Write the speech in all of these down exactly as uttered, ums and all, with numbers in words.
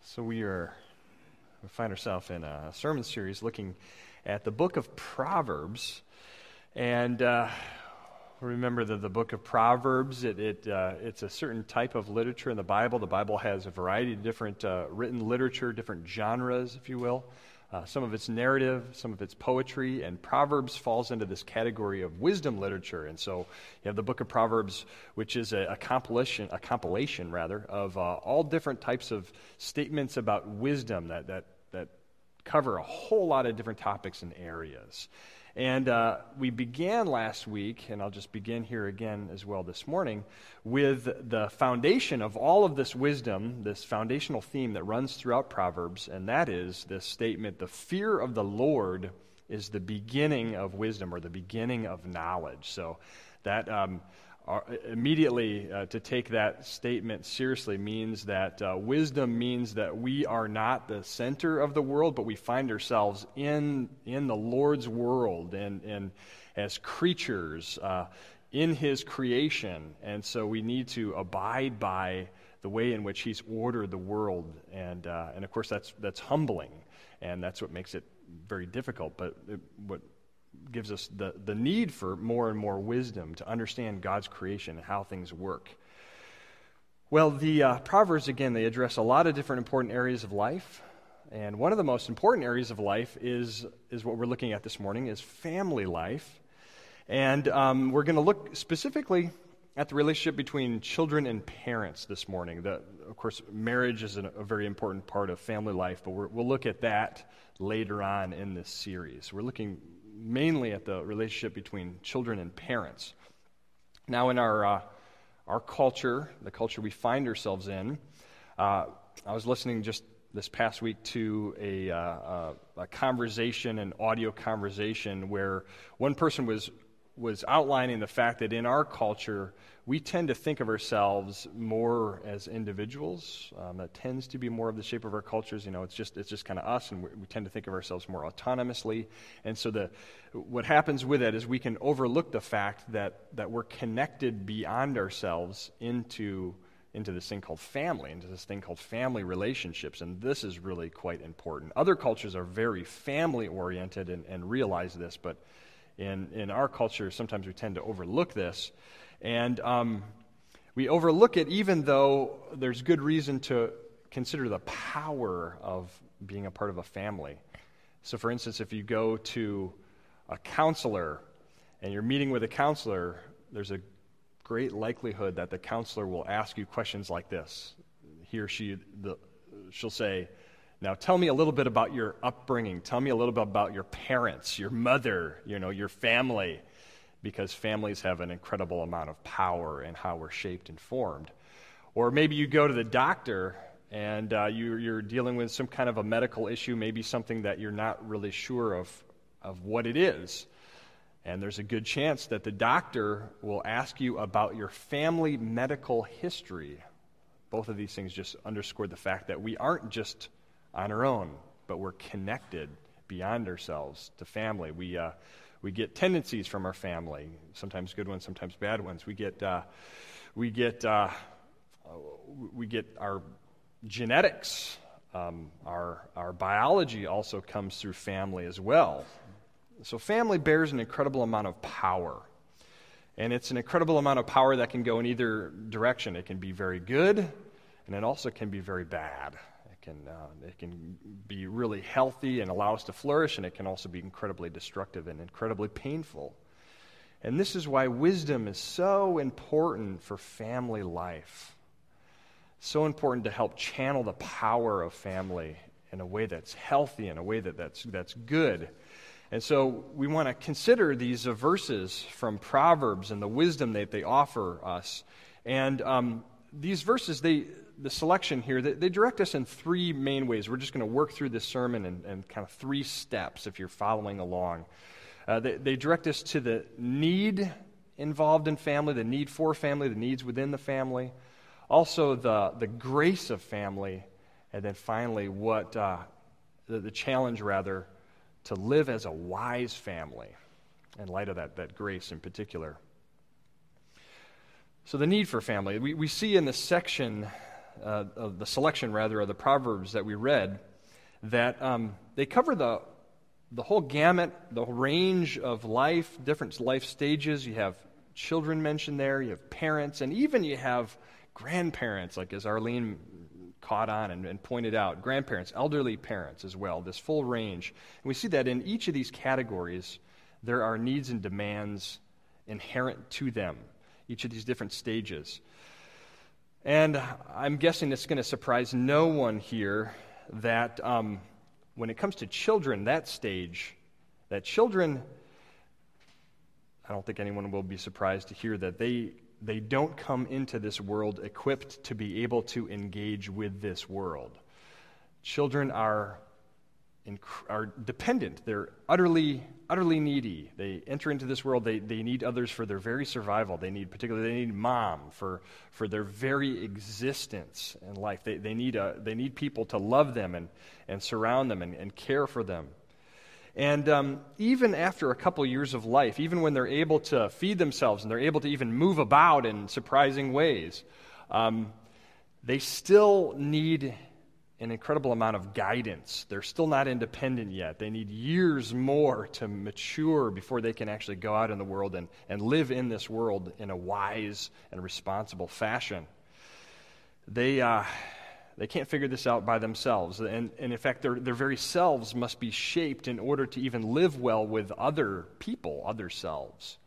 So we are we find ourselves in a sermon series looking at the book of Proverbs, and uh, remember that the book of Proverbs it, it uh, it's a certain type of literature in the Bible. The Bible has a variety of different uh, written literature, different genres, if you will. Uh, some of it's narrative, some of it's poetry, and Proverbs falls into this category of wisdom literature. And so you have the book of Proverbs, which is a, a compilation, a compilation rather, of uh, all different types of statements about wisdom that that that cover a whole lot of different topics and areas. And uh, we began last week, and I'll just begin here again as well this morning, with the foundation of all of this wisdom, this foundational theme that runs throughout Proverbs, and that is this statement: the fear of the Lord is the beginning of wisdom, or the beginning of knowledge. So that um, are, immediately uh, to take that statement seriously means that uh, wisdom means that we are not the center of the world, but we find ourselves in in the Lord's world and, and as creatures uh, in His creation. And so we need to abide by the way in which He's ordered the world. And uh, and of course that's that's humbling, and that's what makes it very difficult. But it, what gives us the, the need for more and more wisdom to understand God's creation and how things work. Well, the uh, Proverbs, again, they address a lot of different important areas of life. And one of the most important areas of life is, is what we're looking at this morning, is family life. And um, we're going to look specifically at the relationship between children and parents this morning. The, of course, marriage is an, a very important part of family life, but we're, we'll look at that later on in this series. We're looking mainly at the relationship between children and parents. Now, in our uh, our culture, the culture we find ourselves in, uh, I was listening just this past week to a, uh, a, a conversation, an audio conversation, where one person was was outlining the fact that in our culture, we tend to think of ourselves more as individuals. Um, that tends to be more of the shape of our cultures. You know, it's just it's just kind of us, and we, we tend to think of ourselves more autonomously. And so the what happens with that is we can overlook the fact that that we're connected beyond ourselves into into this thing called family, into this thing called family relationships. And this is really quite important. Other cultures are very family-oriented and, and realize this, but in in our culture, sometimes we tend to overlook this. And um, we overlook it even though there's good reason to consider the power of being a part of a family. So for instance, if you go to a counselor and you're meeting with a counselor, there's a great likelihood that the counselor will ask you questions like this. He or she, the, she'll say, "Now tell me a little bit about your upbringing. Tell me a little bit about your parents, your mother, you know, your family." Because families have an incredible amount of power in how we're shaped and formed. Or maybe you go to the doctor and uh, you're, you're dealing with some kind of a medical issue, maybe something that you're not really sure of, of what it is. And there's a good chance that the doctor will ask you about your family medical history. Both of these things just underscore the fact that we aren't just on our own, but we're connected beyond ourselves to family. We uh, we get tendencies from our family, sometimes good ones, sometimes bad ones. We get uh, we get uh, we get our genetics, um, our our biology also comes through family as well. So family bears an incredible amount of power, and it's an incredible amount of power that can go in either direction. It can be very good, and it also can be very bad. It can, uh, it can be really healthy and allow us to flourish, and it can also be incredibly destructive and incredibly painful. And this is why wisdom is so important for family life. So important to help channel the power of family in a way that's healthy, in a way that that's, that's good. And so we want to consider these uh, verses from Proverbs and the wisdom that they offer us. And um, these verses, they... the selection here, they, they direct us in three main ways. We're just going to work through this sermon in, in kind of three steps if you're following along. Uh, they, they direct us to the need involved in family, the need for family, the needs within the family, also the, the grace of family, and then finally what uh, the, the challenge, rather, to live as a wise family in light of that, that grace in particular. So the need for family. We, we see in this section uh, of the selection, rather, of the Proverbs that we read, that um, they cover the the whole gamut, the range of life, different life stages. You have children mentioned there, you have parents, and even you have grandparents, like as Arlene caught on and, and pointed out, grandparents, elderly parents as well, this full range. And we see that in each of these categories, there are needs and demands inherent to them, each of these different stages. And I'm guessing it's going to surprise no one here that um, when it comes to children, that stage, that children, I don't think anyone will be surprised to hear that they they don't come into this world equipped to be able to engage with this world. Children are are dependent. They're utterly utterly needy. They enter into this world. They they need others for their very survival. They need particularly they need mom for for their very existence in life. They they need a they need people to love them and and surround them and, and care for them. And um, even after a couple years of life, even when they're able to feed themselves and they're able to even move about in surprising ways, um, they still need an incredible amount of guidance. They're still not independent yet. They need years more to mature before they can actually go out in the world and, and live in this world in a wise and responsible fashion. They... Uh, They can't figure this out by themselves. And, and in fact, their, their very selves must be shaped in order to even live well with other people, other selves.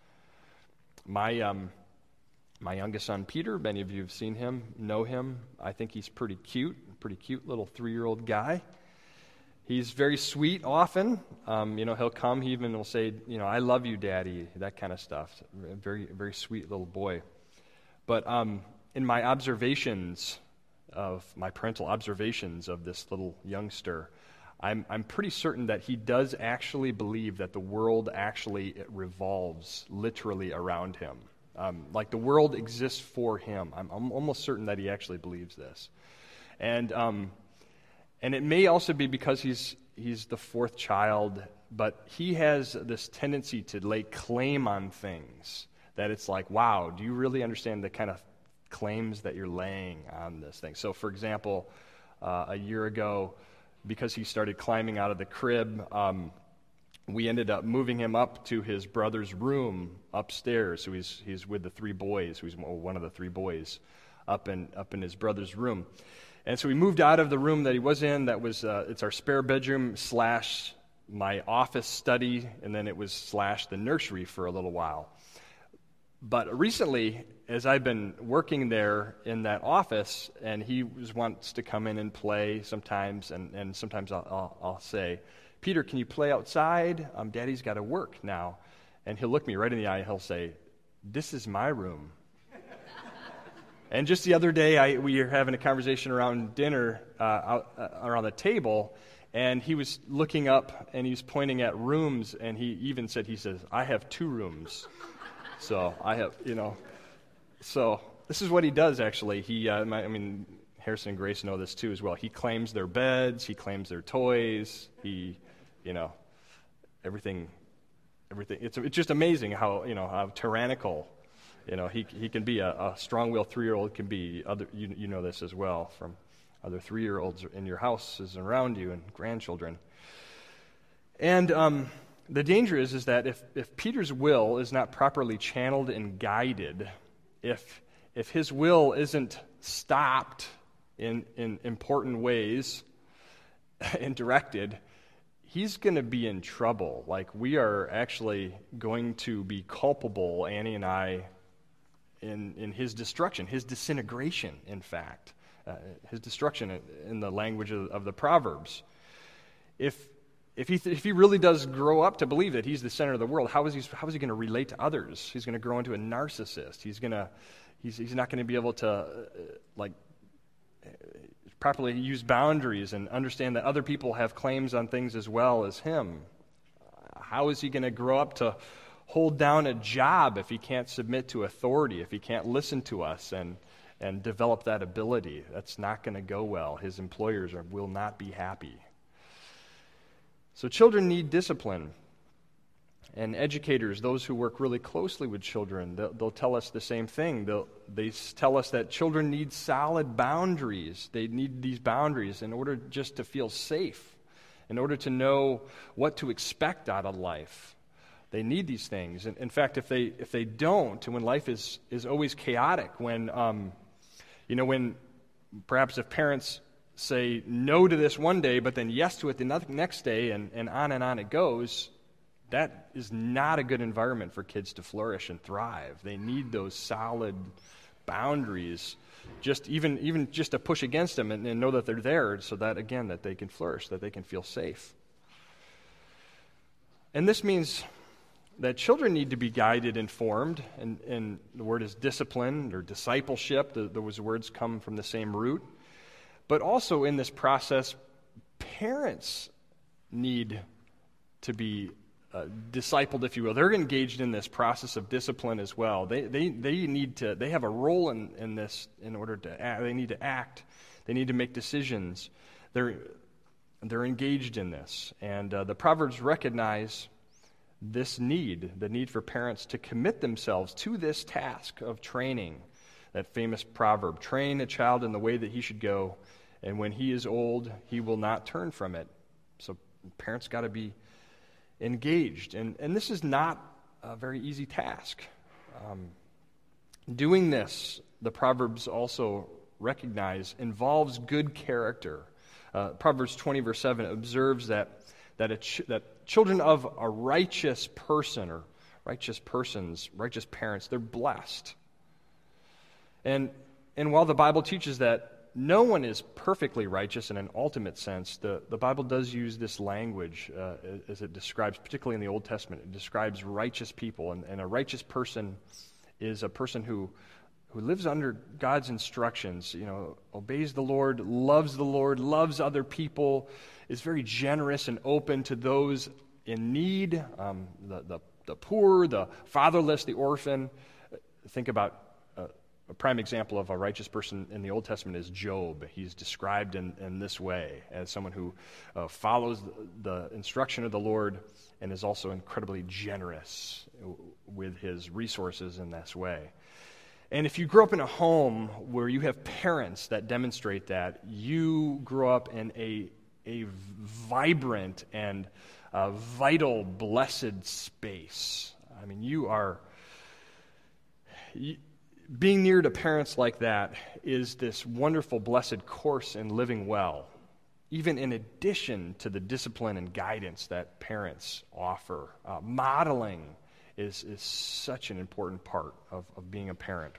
My um, my youngest son, Peter, many of you have seen him, know him. I think he's pretty cute, pretty cute little three-year-old guy. He's very sweet often. Um, you know, he'll come, he even will say, you know, I love you, Daddy, that kind of stuff. Very, very sweet little boy. But um, in my observations of my parental observations of this little youngster, I'm I'm pretty certain that he does actually believe that the world actually revolves literally around him. Um, like the world exists for him. I'm, I'm almost certain that he actually believes this. And um, and it may also be because he's he's the fourth child, but he has this tendency to lay claim on things that it's like, wow, do you really understand the kind of claims that you're laying on this thing? So, for example, uh, a year ago, because he started climbing out of the crib, um, we ended up moving him up to his brother's room upstairs. So he's he's with the three boys. He's one of the three boys up in up in his brother's room. And so we moved out of the room that he was in. That was uh, it's our spare bedroom slash my office study, and then it was slash the nursery for a little while. But recently, as I've been working there in that office, and he was, wants to come in and play sometimes, and, and sometimes I'll, I'll, I'll say, Peter, can you play outside? Um, Daddy's got to work now. And he'll look me right in the eye, and he'll say, this is my room. And just the other day, I, we were having a conversation around dinner, uh, out, uh, around the table, and he was looking up, and he was pointing at rooms, and he even said, he says, I have two rooms. So I have, you know, so this is what he does, actually. He, uh, my, I mean, Harrison and Grace know this too as well. He claims their beds, he claims their toys, he, you know, everything, everything. It's it's just amazing how, you know, how tyrannical, you know, he he can be. A, a strong-willed three-year-old can be. Other, you you know this as well from other three-year-olds in your houses and around you and grandchildren. And um. The danger is, is that if, if Peter's will is not properly channeled and guided, if if his will isn't stopped in, in important ways and directed, he's going to be in trouble. Like, we are actually going to be culpable, Annie and I, in, in his destruction, his disintegration, in fact, uh, his destruction in the language of, of the Proverbs. If If he if he really does grow up to believe that he's the center of the world, how is he how is he going to relate to others? He's going to grow into a narcissist. He's going to he's he's not going to be able to uh, like uh, properly use boundaries and understand that other people have claims on things as well as him. How is he going to grow up to hold down a job if he can't submit to authority, if he can't listen to us and and develop that ability? That's not going to go well. His employers are, will not be happy. So children need discipline. And educators, those who work really closely with children, they'll, they'll tell us the same thing. They'll, they s- tell us that children need solid boundaries. They need these boundaries in order just to feel safe, in order to know what to expect out of life. They need these things. And in fact, if they if they don't, and when life is, is always chaotic, when, um, you know, when perhaps if parents say no to this one day, but then yes to it the next day, and, and on and on it goes, that is not a good environment for kids to flourish and thrive. They need those solid boundaries, just even even just to push against them and, and know that they're there, so that, again, that they can flourish, that they can feel safe. And this means that children need to be guided and formed, and, and the word is discipline or discipleship. The, those words come from the same root. But also in this process, parents need to be Uh, discipled, if you will. They're engaged in this process of discipline as well. They they they need to. They have a role in, in this in order to act. They need to act. They need to make decisions. They're they're engaged in this, and uh, the Proverbs recognize this need, the need for parents to commit themselves to this task of training. That famous proverb: "Train a child in the way that he should go, and when he is old, he will not turn from it." So parents got to be engaged. And, and this is not a very easy task. Um, doing this, the Proverbs also recognize, involves good character. Uh, Proverbs twenty, verse seven, observes that that, a ch- that children of a righteous person, or righteous persons, righteous parents, they're blessed. And, and while the Bible teaches that no one is perfectly righteous in an ultimate sense, the, the Bible does use this language uh, as it describes, particularly in the Old Testament, it describes righteous people. And, and a righteous person is a person who, who lives under God's instructions, you know, obeys the Lord, loves the Lord, loves other people, is very generous and open to those in need, um, the, the, the poor, the fatherless, the orphan. Think about a prime example of a righteous person in the Old Testament is Job. He's described in, in this way, as someone who uh, follows the, the instruction of the Lord and is also incredibly generous with his resources in this way. And if you grow up in a home where you have parents that demonstrate that, you grow up in a, a vibrant and uh, vital, blessed space. I mean, you are... You, Being near to parents like that is this wonderful, blessed course in living well, even in addition to the discipline and guidance that parents offer. Uh, modeling is, is such an important part of, of being a parent.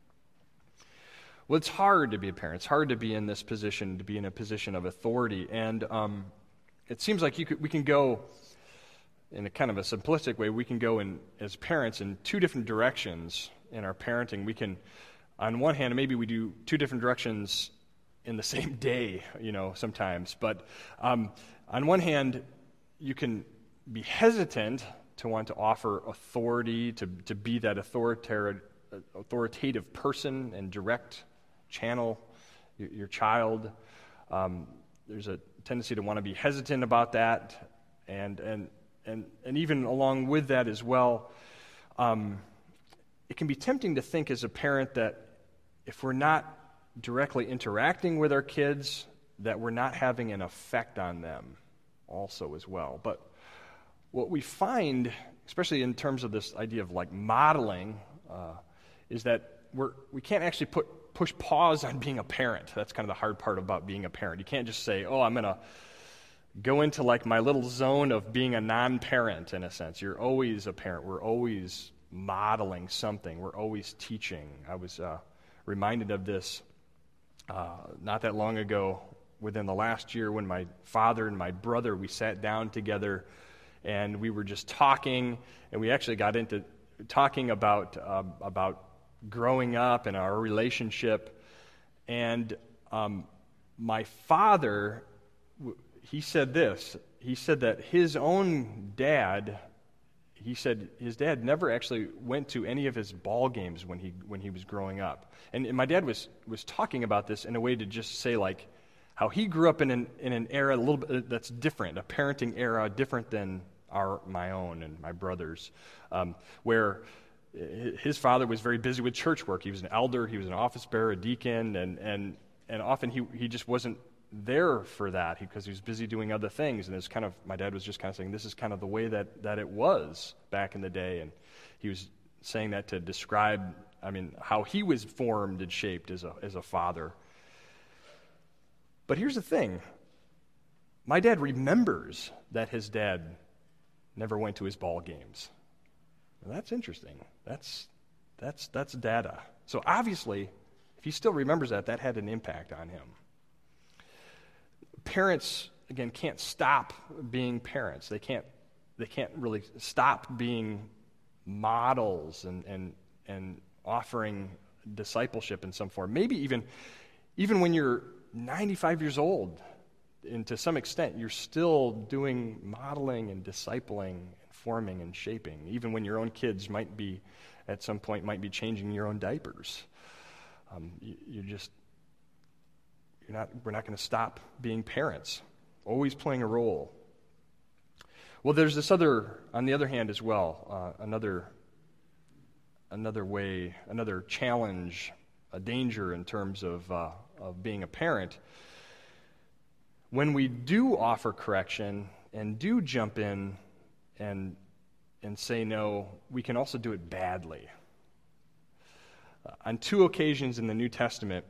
Well, it's hard to be a parent. It's hard to be in this position, to be in a position of authority. And um, it seems like you could, we can go, in a kind of a simplistic way, we can go in as parents in two different directions. In our parenting, we can, on one hand, maybe we do two different directions in the same day, you know, sometimes. But um, on one hand, you can be hesitant to want to offer authority, to, to be that authoritative, authoritative person and direct channel your, your child. Um, there's a tendency to want to be hesitant about that, and and and and even along with that as well. Um, It can be tempting to think as a parent that if we're not directly interacting with our kids, that we're not having an effect on them also as well. But what we find, especially in terms of this idea of like modeling, uh, is that we're, we can't actually put push pause on being a parent. That's kind of the hard part about being a parent. You can't just say, oh, I'm going to go into like my little zone of being a non-parent in a sense. You're always a parent. We're always modeling something. We're always teaching. I was uh, reminded of this uh, not that long ago, within the last year, when my father and my brother, we sat down together and we were just talking, and we actually got into talking about uh, about growing up and our relationship. And um, my father, he said this. He said that his own dad He said his dad never actually went to any of his ball games when he when he was growing up. And, and my dad was was talking about this in a way to just say, like, how he grew up in an in an era a little bit that's different, a parenting era different than our my own and my brothers, um, where his father was very busy with church work. He was an elder, he was an office bearer, a deacon, and and and often he he just wasn't there for that because he was busy doing other things. And it's kind of, my dad was just kind of saying, this is kind of the way that, that it was back in the day. And he was saying that to describe, I mean, how he was formed and shaped as a as a father. But here's the thing. My dad remembers that his dad never went to his ball games. Well, that's interesting. That's that's that's data. So obviously, if he still remembers that, that had an impact on him. Parents, again, can't stop being parents. They can't they can't really stop being models and and and offering discipleship in some form. Maybe even even when you're ninety-five years old, and to some extent, you're still doing modeling and discipling and forming and shaping, even when your own kids might be, at some point, might be changing your own diapers. Um, you, you're just, you're not, we're not going to stop being parents, always playing a role. Well, there's this other, on the other hand as well, uh, another, another way, another challenge, a danger in terms of, uh, of being a parent. When we do offer correction and do jump in and and say no, we can also do it badly. Uh, on two occasions in the New Testament,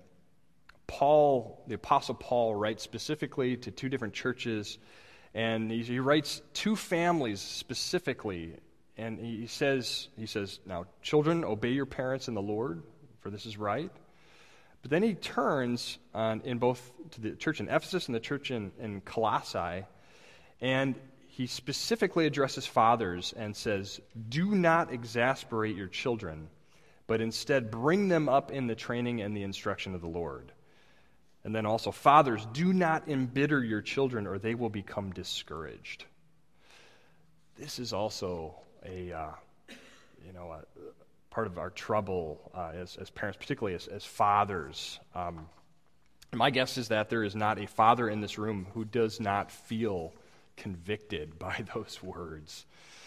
Paul, the Apostle Paul, writes specifically to two different churches, and he, he writes two families specifically, and he says, he says, now, children, obey your parents in the Lord, for this is right. But then he turns on, in both to the church in Ephesus and the church in, in Colossae, and he specifically addresses fathers and says, do not exasperate your children, but instead bring them up in the training and the instruction of the Lord. And then also, fathers, do not embitter your children or they will become discouraged. This is also a, uh, you know, a, part of our trouble uh, as, as parents, particularly as, as fathers. Um, my guess is that there is not a father in this room who does not feel convicted by those words.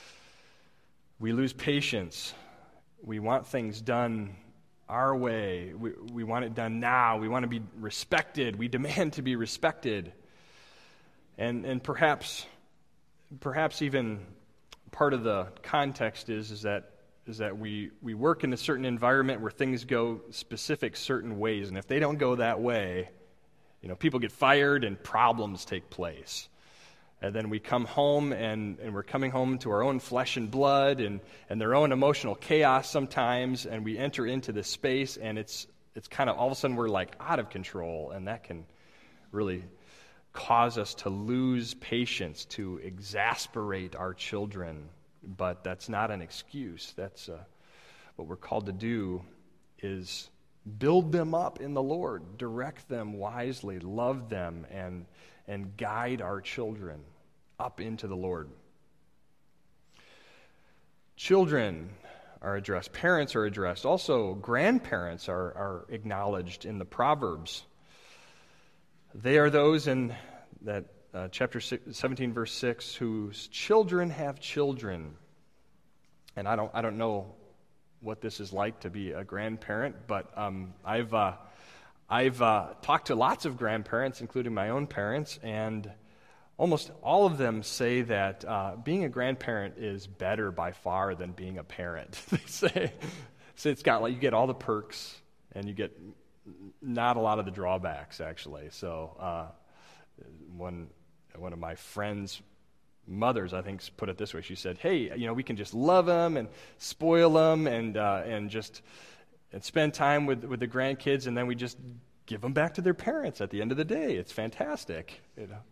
We lose patience. We want things done our way. We, we want it done now. We want to be respected. We demand to be respected. And and perhaps perhaps even part of the context is, is that is that we, we work in a certain environment where things go specific certain ways, and if they don't go that way, you know, people get fired and problems take place. And then we come home, and, and we're coming home to our own flesh and blood and, and their own emotional chaos sometimes, and we enter into this space, and it's it's kind of all of a sudden we're like out of control, and that can really cause us to lose patience, to exasperate our children. But that's not an excuse. That's uh, what we're called to do is build them up in the Lord, direct them wisely, love them, and and guide our children up into the Lord. Children are addressed. Parents are addressed. Also, grandparents are, are acknowledged in the Proverbs. They are those in that uh, chapter seventeen, verse six, whose children have children. And I don't, I don't know what this is like to be a grandparent, but um, I've, uh, I've uh, talked to lots of grandparents, including my own parents, and almost all of them say that uh, being a grandparent is better by far than being a parent. They say, so it's got like you get all the perks, and you get not a lot of the drawbacks, actually. So uh, one one of my friends' mothers, I think, put it this way. She said, "Hey, you know, we can just love them and spoil them, and uh, and just and spend time with with the grandkids, and then we just give them back to their parents at the end of the day. It's fantastic, you know."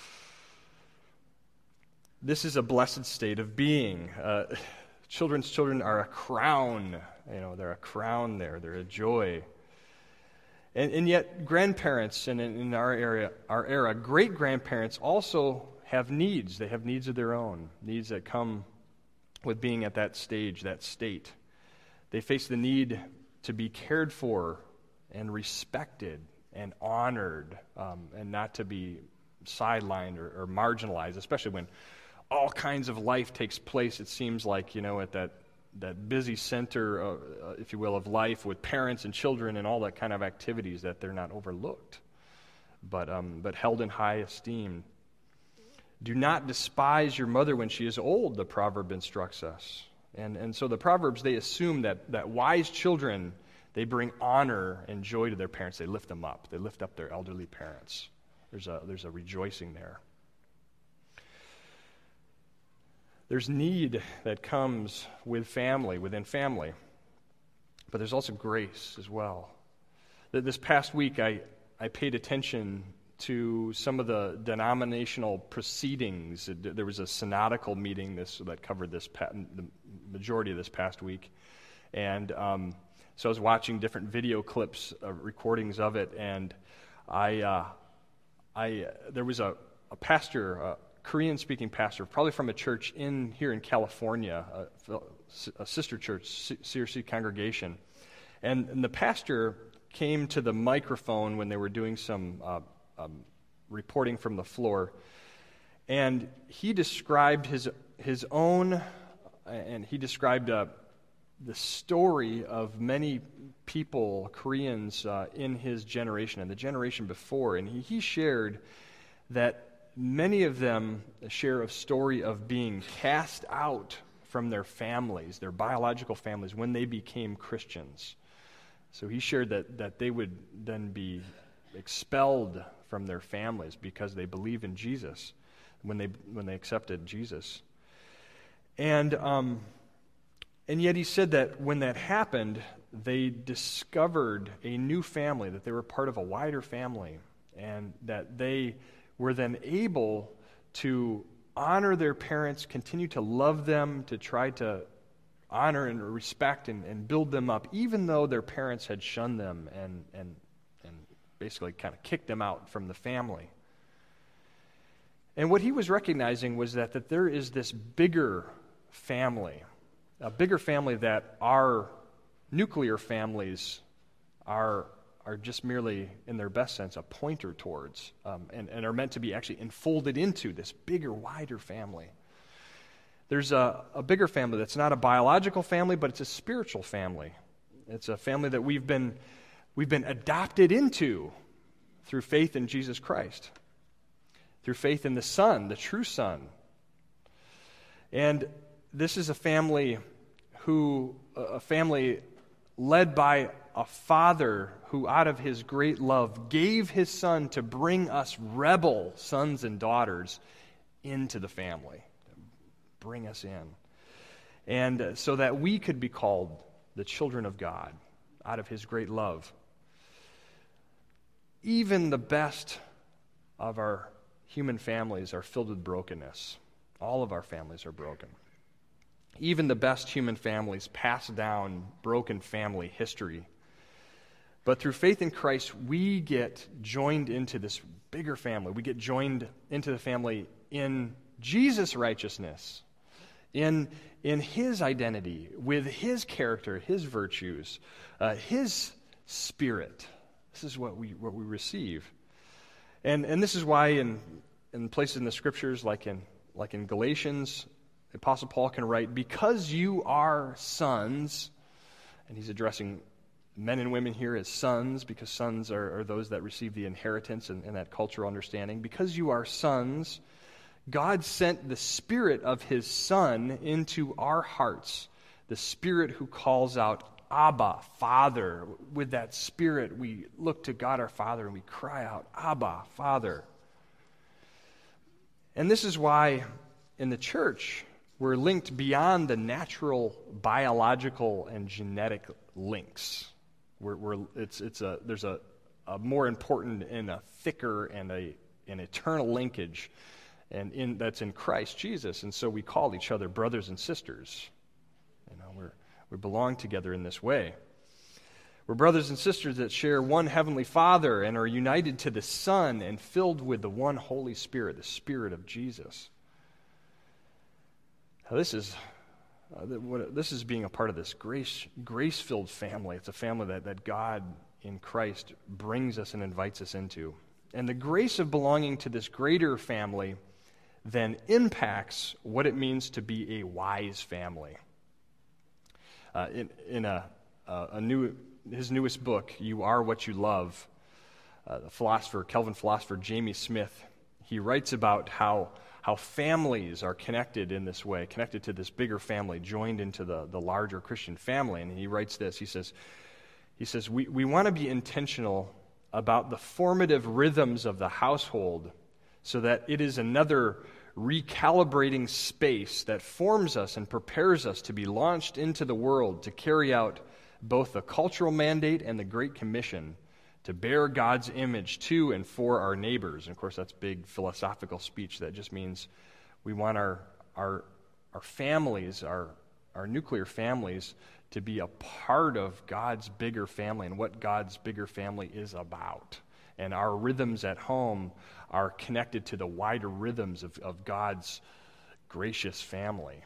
This is a blessed state of being. Uh, children's children are a crown. You know, they're a crown there. They're a joy. And, and yet, grandparents, and in, in our area, our era, great-grandparents also have needs. They have needs of their own, needs that come with being at that stage, that state. They face the need to be cared for and respected and honored, um, and not to be sidelined or, or marginalized, especially when all kinds of life takes place, it seems like, you know, at that, that busy center, uh, uh, if you will, of life with parents and children and all that kind of activities, that they're not overlooked, but, um, but held in high esteem. Do not despise your mother when she is old, the proverb instructs us. And, and so the Proverbs, they assume that, that wise children, they bring honor and joy to their parents. They lift them up. They lift up their elderly parents. There's a, there's a rejoicing there. There's need that comes with family, within family. But there's also grace as well. This past week, I, I paid attention to some of the denominational proceedings. There was a synodical meeting this that covered this the majority of this past week. And um, so I was watching different video clips, uh, recordings of it, and I, uh, I uh, there was a, a pastor, a Korean-speaking pastor, probably from a church in here in California, a, a sister church, C R C congregation, and, and the pastor came to the microphone when they were doing some uh, um, reporting from the floor, and he described his his own, and he described uh, the story of many people, Koreans, uh, in his generation and the generation before, and he, he shared that many of them share a story of being cast out from their families, their biological families, when they became Christians. So he shared that, that they would then be expelled from their families because they believe in Jesus, when they when they accepted Jesus. And um, and yet he said that when that happened, they discovered a new family, that they were part of a wider family, and that they were then able to honor their parents, continue to love them, to try to honor and respect and, and build them up, even though their parents had shunned them and, and, and basically kind of kicked them out from the family. And what he was recognizing was that, that there is this bigger family, a bigger family that our nuclear families are are just merely, in their best sense, a pointer towards, um, and, and are meant to be actually enfolded into this bigger, wider family. There's a, a bigger family that's not a biological family, but it's a spiritual family. It's a family that we've been we've been adopted into through faith in Jesus Christ, through faith in the Son, the true Son. And this is a family who, a family led by a Father who, out of his great love, gave his Son to bring us rebel sons and daughters into the family, bring us in, and so that we could be called the children of God out of his great love. Even the best of our human families are filled with brokenness. All of our families are broken. Even the best human families pass down broken family history. But through faith in Christ, we get joined into this bigger family. We get joined into the family in Jesus' righteousness, in, in his identity, with his character, his virtues, uh, his spirit. This is what we what we receive. And and this is why in, in places in the Scriptures, like in like in Galatians, the Apostle Paul can write, because you are sons, and he's addressing men and women here as sons, because sons are, are those that receive the inheritance and, and that cultural understanding. Because you are sons, God sent the Spirit of his Son into our hearts, the Spirit who calls out, Abba, Father. With that Spirit, we look to God our Father and we cry out, Abba, Father. And this is why in the church, we're linked beyond the natural, biological, and genetic links. We're, we're, it's, it's a, there's a, a more important and a thicker and a, an eternal linkage, and in, that's in Christ Jesus. And so we call each other brothers and sisters. You know, we're, we belong together in this way. We're brothers and sisters that share one heavenly Father and are united to the Son and filled with the one Holy Spirit, the Spirit of Jesus. Now, this is uh, what, this is being a part of this grace grace-filled family. It's a family that, that God in Christ brings us and invites us into. And the grace of belonging to this greater family then impacts what it means to be a wise family. Uh, in in a, a, a new his newest book, You Are What You Love, uh, the philosopher, Kelvin philosopher Jamie Smith, he writes about how how families are connected in this way, connected to this bigger family, joined into the, the larger Christian family. And he writes this, he says, he says, we, we want to be intentional about the formative rhythms of the household so that it is another recalibrating space that forms us and prepares us to be launched into the world to carry out both the cultural mandate and the Great Commission to bear God's image to and for our neighbors. And of course, that's big philosophical speech. That just means we want our our our families, our our nuclear families, to be a part of God's bigger family and what God's bigger family is about. And our rhythms at home are connected to the wider rhythms of, of God's gracious family.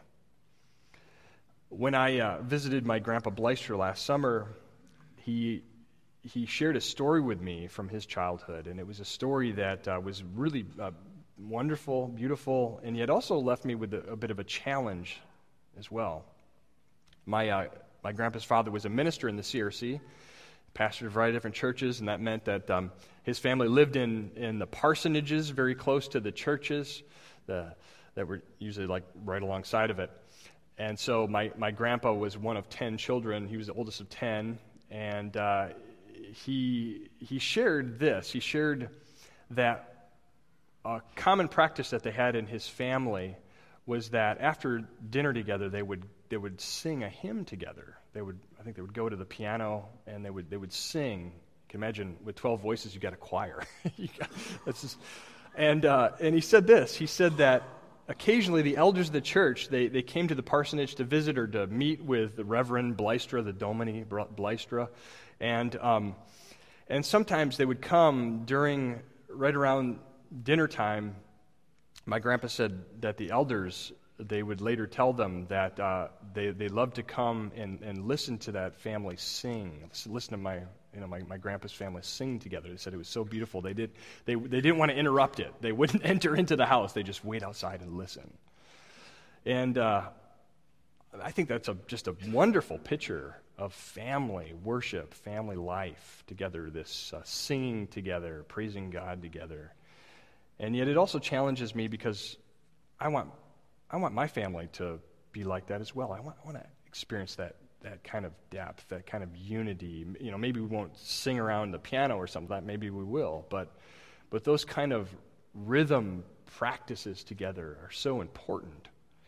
When I uh, visited my grandpa Bleister last summer, he he shared a story with me from his childhood, and it was a story that uh, was really uh, wonderful, beautiful, and yet also left me with a, a bit of a challenge as well. My uh, my grandpa's father was a minister in the C R C, pastored a variety of different churches, and that meant that um, his family lived in, in the parsonages very close to the churches the, that were usually like right alongside of it. And so my, my grandpa was one of ten children. He was the oldest of ten, and uh, he he shared this. He shared that a common practice that they had in his family was that after dinner together, they would they would sing a hymn together. They would, I think, they would go to the piano and they would they would sing. You can imagine with twelve voices, you got a choir. you got, that's just, and uh, and he said this. He said that occasionally the elders of the church they, they came to the parsonage to visit or to meet with the Reverend Bleistra, the Domini Bleistra, and um, and sometimes they would come during right around dinner time. My grandpa said that the elders, they would later tell them that uh, they they loved to come and, and listen to that family sing. Listen to my you know my, my grandpa's family sing together. They said it was so beautiful. They did they they didn't want to interrupt it. They wouldn't enter into the house. They just wait outside and listen. And uh, I think that's a, just a wonderful picture of family worship, family life together. This uh, singing together, praising God together. And yet it also challenges me because I want I want my family to be like that as well. I want I want to experience that that kind of depth, that kind of unity. You know, maybe we won't sing around the piano or something like that. Maybe we will, but but those kind of rhythm practices together are so important.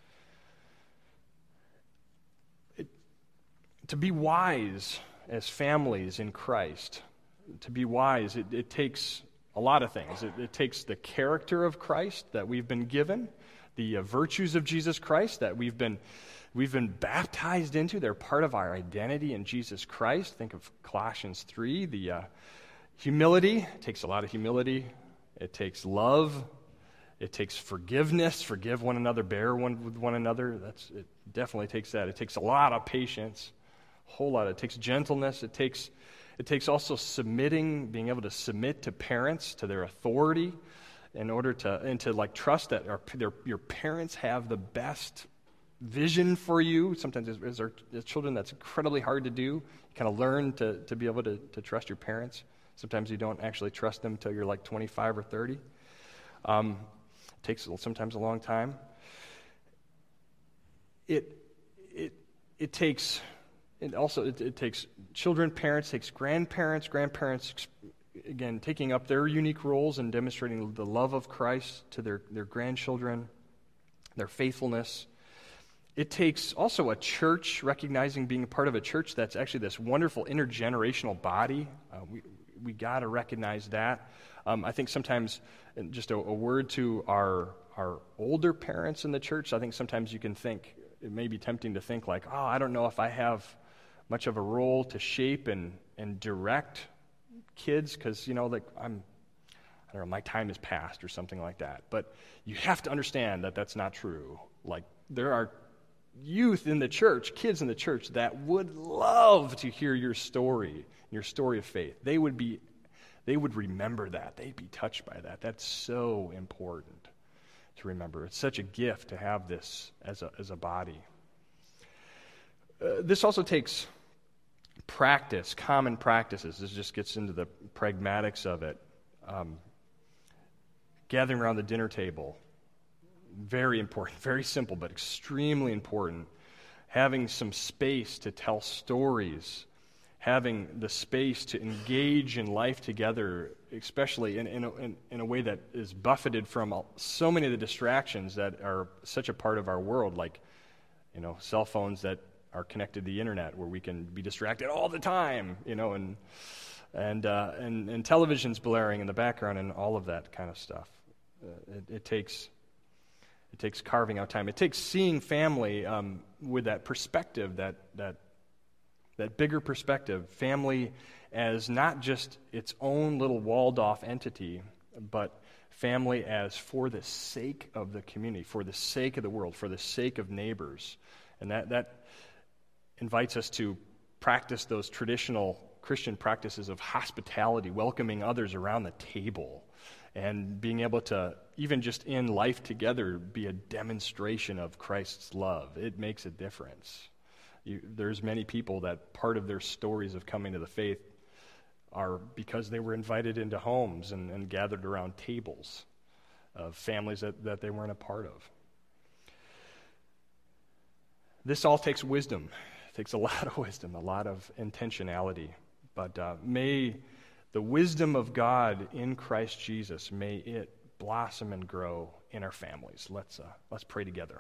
It, to be wise as families in Christ, to be wise, it, it takes a lot of things. It, it takes the character of Christ that we've been given, the uh, virtues of Jesus Christ that we've been we've been baptized into. They're part of our identity in Jesus Christ. Think of Colossians three. The uh, humility, it takes a lot of humility. It takes love. It takes forgiveness. Forgive one another, bear one with one another. That's it. Definitely takes that. It takes a lot of patience, a whole lot. It takes gentleness. It takes It takes also submitting, being able to submit to parents, to their authority, in order to, and to like trust that our, their, your parents have the best vision for you. Sometimes as, as, our, as children, that's incredibly hard to do. You kind of learn to, to be able to, to trust your parents. Sometimes you don't actually trust them until you're like twenty-five or thirty. Um, it takes sometimes a long time. It, it, it takes... And also, it, it takes children, parents, takes grandparents, grandparents, again, taking up their unique roles and demonstrating the love of Christ to their, their grandchildren, their faithfulness. It takes also a church, recognizing being a part of a church that's actually this wonderful intergenerational body. Uh, we we got to recognize that. Um, I think sometimes, and just a, a word to our our older parents in the church, I think sometimes you can think, it may be tempting to think like, oh, I don't know if I have much of a role to shape and, and direct kids because, you know, like I'm, I don't know, my time is past or something like that. But you have to understand that that's not true. Like there are youth in the church, kids in the church that would love to hear your story, your story of faith. They would be, they would remember that. They'd be touched by that. That's so important to remember. It's such a gift to have this as a, as a body. Uh, this also takes practice, common practices. This just gets into the pragmatics of it. Um, gathering around the dinner table, very important, very simple, but extremely important. Having some space to tell stories, having the space to engage in life together, especially in, in, a, in, in a way that is buffeted from all, so many of the distractions that are such a part of our world, like, you know, cell phones that are connected to the internet, where we can be distracted all the time, you know, and and uh, and, and television's blaring in the background, and all of that kind of stuff. Uh, it, it takes it takes carving out time. It takes seeing family um, with that perspective, that that that bigger perspective. Family as not just its own little walled-off entity, but family as for the sake of the community, for the sake of the world, for the sake of neighbors, and that that. invites us to practice those traditional Christian practices of hospitality, welcoming others around the table, and being able to, even just in life together, be a demonstration of Christ's love. It makes a difference. You, there's many people that part of their stories of coming to the faith are because they were invited into homes and, and gathered around tables of families that, that they weren't a part of. This all takes wisdom. It takes a lot of wisdom, a lot of intentionality. But uh, may the wisdom of God in Christ Jesus, may it blossom and grow in our families. Let's uh, let's pray together.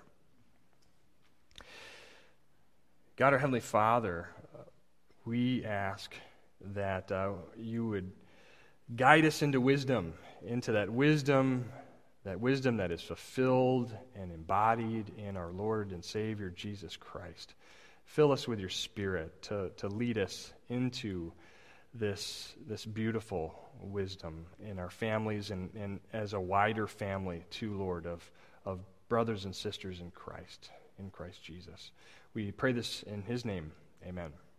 God, our Heavenly Father, uh, we ask that uh, you would guide us into wisdom, into that wisdom, that wisdom that is fulfilled and embodied in our Lord and Savior, Jesus Christ. Fill us with your Spirit to, to lead us into this, this beautiful wisdom in our families and, and as a wider family too, Lord, of, of brothers and sisters in Christ, in Christ Jesus. We pray this in his name. Amen.